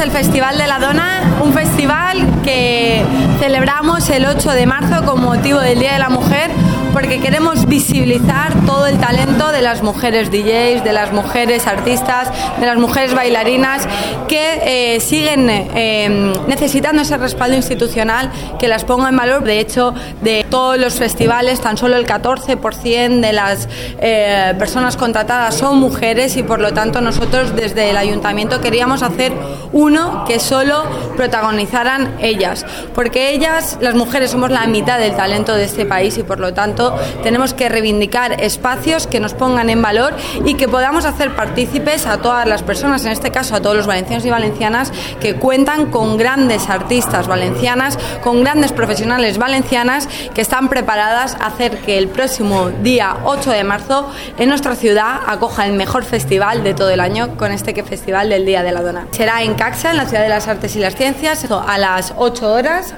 el Festival de la Dona, un festival que celebramos el 8 de marzo con motivo del Día de la Mujer, porque queremos visibilizar todo el talento de las mujeres DJs, de las mujeres artistas, de las mujeres bailarinas que siguen necesitando ese respaldo institucional que las ponga en valor. De hecho, de todos los festivales, tan solo el 14% de las personas contratadas son mujeres y por lo tanto nosotros desde el Ayuntamiento queríamos hacer uno que solo protagonizaran ellas, porque ellas, las mujeres, somos la mitad del talento de este país y por lo tanto tenemos que reivindicar espacios que nos pongan en valor y que podamos hacer partícipes a todas las personas, en este caso a todos los valencianos y valencianas que cuentan con grandes artistas valencianas, con grandes profesionales valencianas que están preparadas a hacer que el próximo día 8 de marzo en nuestra ciudad acoja el mejor festival de todo el año con este Festival del Día de la Dona. Será en Caxa, en la Ciudad de las Artes y las Ciencias, a las 8 horas